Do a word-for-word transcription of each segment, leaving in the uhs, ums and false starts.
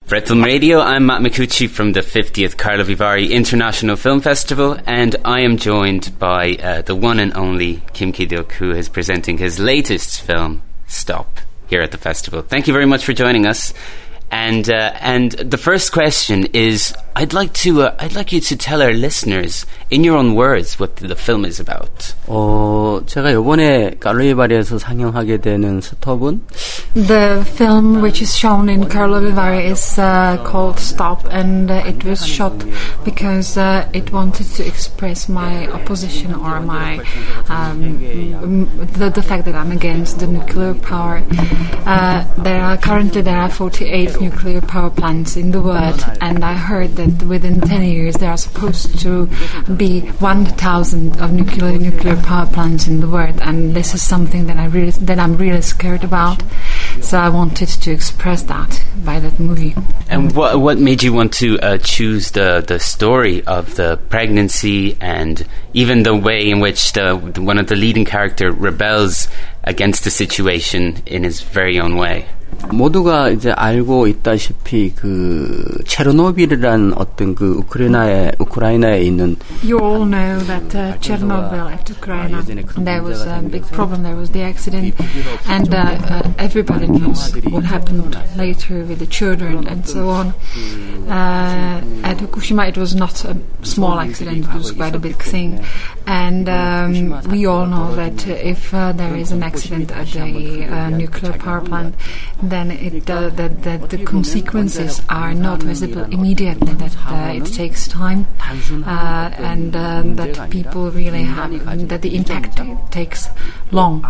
For Film Radio, I'm Matt Micucci from the fiftieth Karlovy Vary International Film Festival, and I am joined by uh, the one and only Kim Ki-duk, who is presenting his latest film, Stop, here at the festival. Thank you very much for joining us. And uh, and the first question is, I'd like to uh, I'd like you to tell our listeners in your own words what the film is about. 어, 제가 이번에 Karlovy Vary에서 상영하게 되는 스톱은 The film which is shown in Karlovy Vary is uh, called Stop, and uh, it was shot because uh, it wanted to express my opposition or my um, the, the fact that I'm against the nuclear power. Uh, there are currently there are forty-eight nuclear power plants in the world, and I heard that within ten years there are supposed to be one thousand of nuclear nuclear power plants in the world, and this is something that I really that I'm really scared about. So I wanted to express that by that movie. And what what made you want to uh, choose the the story of the pregnancy and even the way in which the one of the leading character rebels against the situation in his very own way? 모두가 이제 알고 있다시피 그 체르노빌이라는 어떤 그 우크라이나에 우크라이나에 있는 You all know that uh, Chernobyl at Ukraine, there was a big problem. There was the accident, and uh, uh, everybody knows what happened later with the children and so on. Uh, at Fukushima, it was not a small accident; it was quite a big thing. And um, we all know that if uh, there is an accident at a uh, nuclear power plant, then it, uh, that, that the consequences are not visible immediately, that uh, it takes time, uh, and uh, that people really have, that the impact takes long.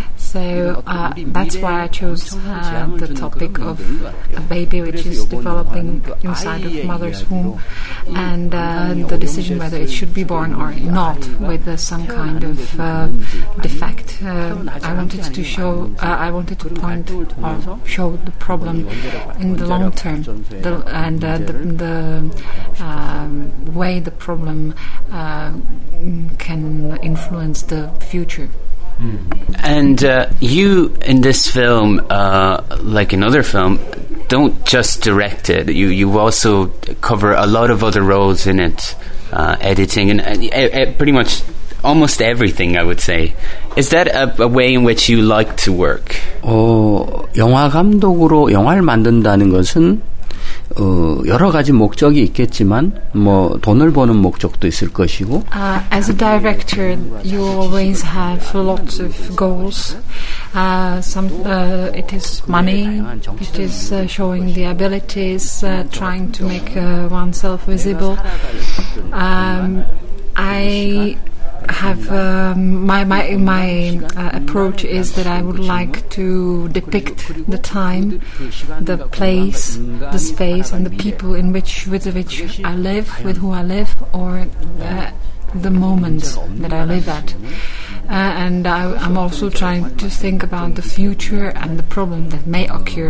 So uh, that's why I chose uh, the topic of a baby which is developing inside of mother's womb, and uh, the decision whether it should be born or not with uh, some kind of uh, defect. Uh, I wanted to show, uh, I wanted to point or show the problem in the long term, the, and uh, the, the um, way the problem uh, can influence the future. Mm. And uh, you, in this film, uh, like another film, don't just direct it. You you also cover a lot of other roles in it, uh, editing and uh, uh, pretty much almost everything, I would say. Is that a, a way in which you like to work? 어, 영화 감독으로 영화를 만든다는 것은 어, 여러 가지 목적이 있겠지만 뭐 돈을 버는 목적도 있을 것이고. Uh, as a director, you always have lots of goals. Uh, some uh, it is money. It is uh, showing the abilities, uh, trying to make uh, oneself visible. Um, I. have um, my my my uh, approach is that I would like to depict the time, the place, the space, and the people in which with which I live, with who I live, or uh, the moments that I live at. Uh, and I, I'm also trying to think about the future and the problem that may occur.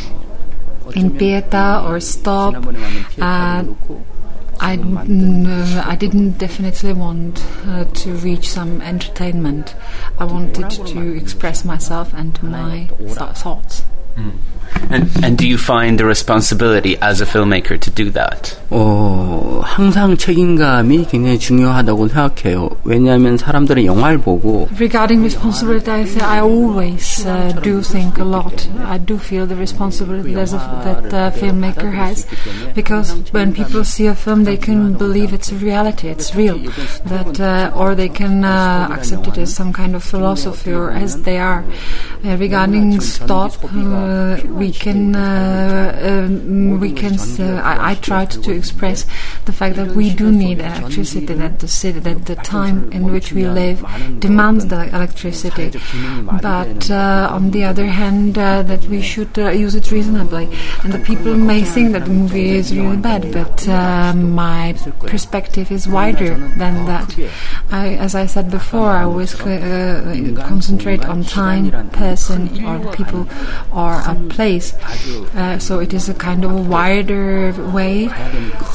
In Pieta or Stop, uh, I, uh, I didn't definitely want uh, to reach some entertainment. I wanted to express myself and my th- thoughts. Mm. And, and do you find the responsibility as a filmmaker to do that? 어, 항상 책임감이 굉장히 중요하다고 생각해요. 왜냐하면 사람들은 영화를 보고 Regarding responsibility, I, th- I always uh, do think a lot. I do feel the responsibility as a, that a filmmaker has, because when people see a film, they can believe it's a reality, it's real, that uh, or they can uh, accept it as some kind of philosophy or as they are. Uh, regarding Stop, uh, we can uh, um, we can uh, I, I tried to express the fact that we do need electricity, that the city, that the time in which we live demands the electricity, but uh, on the other hand uh, that we should uh, use it reasonably. And the people may think that the movie is really bad, but uh, my perspective is wider than that. I, as I said before, I always uh, concentrate on time, person, or people, or a place. Uh, so it is a kind of a wider way.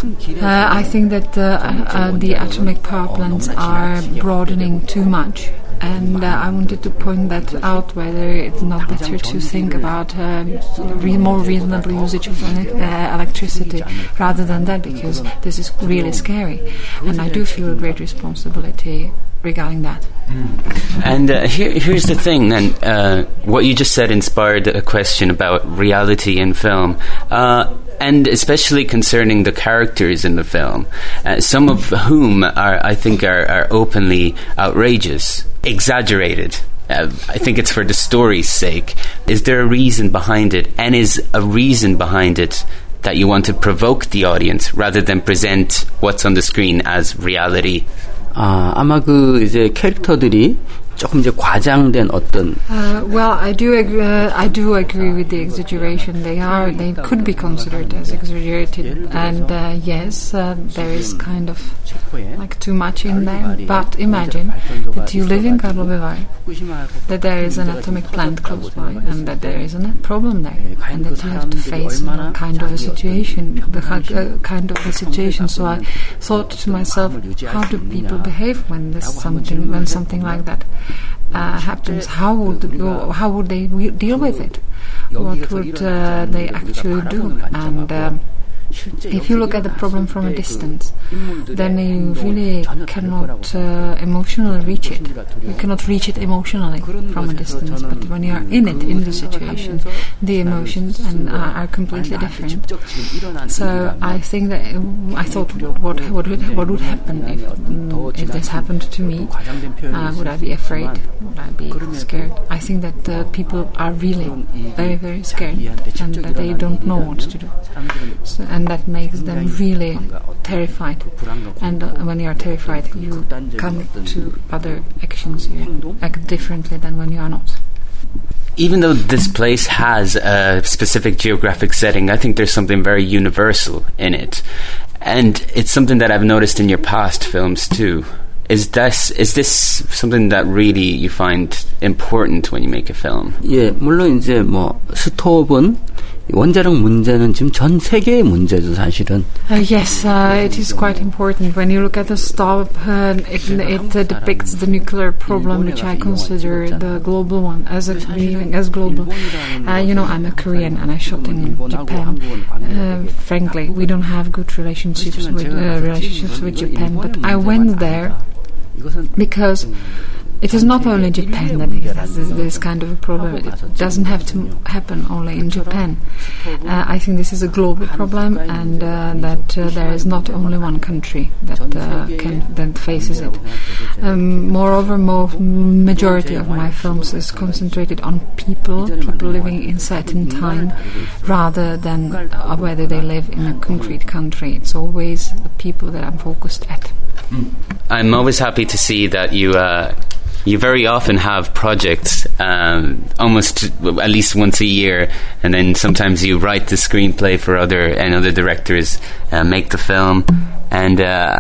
Uh, I think that uh, uh, the atomic power plants are broadening too much and uh, I wanted to point that out, whether it's not better to think about um, re- more reasonable usage of uh, electricity rather than that, because this is really scary, and I do feel a great responsibility regarding that. Mm. And uh, here, here's the thing then, uh, what you just said inspired a question about reality in film, uh, and especially concerning the characters in the film, uh, some of whom are, I think, are, are openly outrageous, exaggerated. Uh, I think it's for the story's sake. Is there a reason behind it, and is a reason behind it that you want to provoke the audience rather than present what's on the screen as reality? 아, 아마 그 이제 캐릭터들이 조금 이제 과장된 어떤. Uh, well, I do agree, uh, I do agree with the exaggeration. They are, they could be considered as exaggerated, and uh, yes, uh, there is kind of like too much in there. But imagine that you live in Karlovy Vary, that there is an atomic plant close by, and that there is a problem there, and that you have to face kind of a situation, the uh, kind of a situation. So I thought to myself, how do people behave when this something, when something like that Uh, happens? How would how would they re- deal with it? What would uh, they actually do? And um, if you look at the problem from a distance, then you really cannot uh, emotionally reach it. You cannot reach it emotionally from a distance. But when you are in it, in the situation, the emotions and uh, are completely different. So I think that I thought, what what would what would happen if mm, if this happened to me? Uh, would I be afraid? Would I be scared? I think that uh, people are really very very scared, and that they don't know what to do. So, and that makes them really terrified. And uh, when you are terrified, you come to other actions. You act differently than when you are not. Even though this place has a specific geographic setting, I think there's something very universal in it. And it's something that I've noticed in your past films too. Is this, is this something that really you find important when you make a film? 예, 물론 이제 뭐 스톱은 원자력 문제는 지금 전 세계의 문제죠, 사실은. Uh, yes, uh, it is quite important. When you look at the stop, uh, it, it uh, depicts the nuclear problem, which I consider the global one, as a, as global. Uh, you know, I'm a Korean and I shot in Japan. Uh, frankly, we don't have good relationships with uh, relationships with Japan, but I went there because it is not only Japan that has this, this kind of a problem. It doesn't have to happen only in Japan. Uh, I think this is a global problem, and uh, that uh, there is not only one country that uh, can that faces it. Um, moreover, more majority of my films is concentrated on people, people living in certain time, rather than uh, whether they live in a concrete country. It's always the people that I'm focused at. I'm always happy to see that you uh, you very often have projects, um, almost well, at least once a year, and then sometimes you write the screenplay for other and other directors uh, make the film. And uh,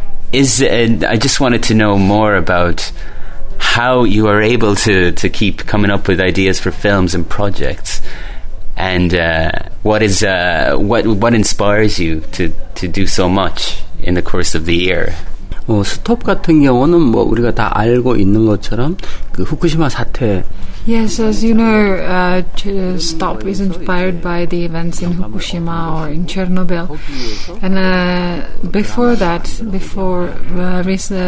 is uh, I just wanted to know more about how you are able to, to keep coming up with ideas for films and projects, and uh, what is uh, what what inspires you to, to do so much in the course of the year. 어, 스톱 같은 경우는 뭐 우리가 다 알고 있는 것처럼 그 후쿠시마 사태. Yes, as you know, uh, Stop is inspired by the events in Fukushima or in Chernobyl. And uh, before that, before uh,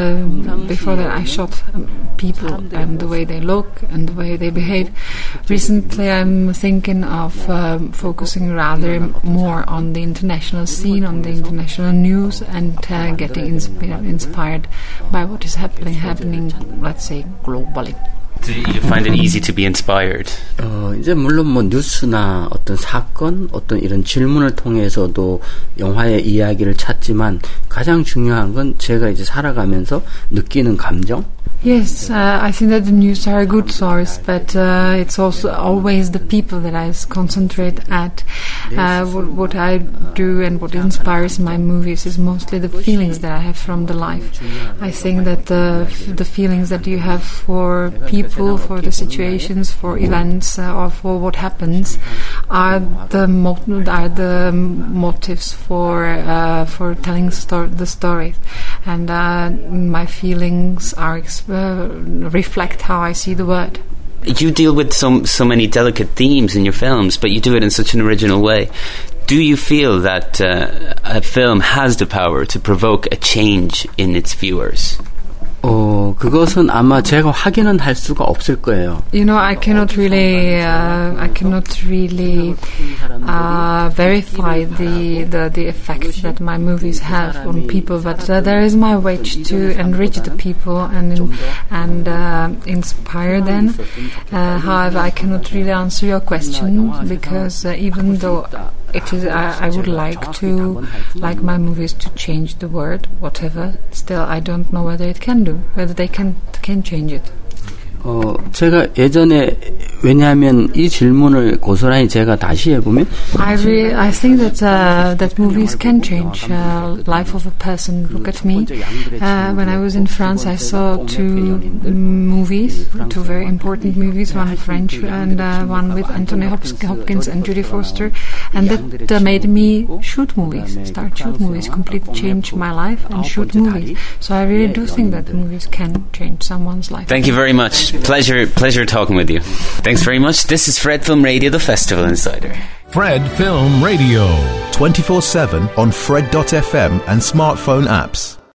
uh, before that, I shot um, people and the way they look and the way they behave. Recently, I'm thinking of um, focusing rather more on the international scene, on the international news, and uh, getting inspi- inspired by what is happening, happening, let's say, globally. Do you find it easy to be inspired? 어, 이제 물론 뭐 뉴스나 어떤 사건, 어떤 이런 질문을 통해서도 영화의 이야기를 찾지만 가장 중요한 건 제가 이제 살아가면서 느끼는 감정. Yes, uh, I think that the news are a good source, but uh, it's also always the people that I concentrate at. Uh, what, what I do and what inspires my movies is mostly the feelings that I have from the life. I think that the the feelings that you have for people, for the situations, for events, uh, or for what happens, are the mo- are the motives for uh, for telling sto- the story. and uh, my feelings are uh, reflect how I see the world. You deal with so, so many delicate themes in your films, but you do it in such an original way. Do you feel that uh, a film has the power to provoke a change in its viewers? 어, 그것은 아마 제가 확인은 할 수가 없을 거예요. You know, I cannot really, uh, I cannot really uh, verify the, the the effect that my movies have on people, but uh, there is my wish to enrich the people and and uh, inspire them. Uh, however, I cannot really answer your question because uh, even though it is, I, I would like to like my movies to change the world, whatever. Still, I don't know whether it can do, whether they can can change it. 어, 제가 예전에 왜냐하면 이 질문을 고스란히 제가 다시 해보면 I really, I think that uh, that movies can change uh, life of a person. Look at me. Uh, when I was in France, I saw two movies, two very important movies, one French and uh, one with Anthony Hopkins and Judy Foster, and that uh, made me shoot movies, start shoot movies, completely change my life and shoot movies. So I really do think that movies can change someone's life. Thank you very much. Pleasure, pleasure talking with you. Thanks very much. This is Fred Film Radio, the Festival Insider. Fred Film Radio. twenty-four seven on Fred dot f m and smartphone apps.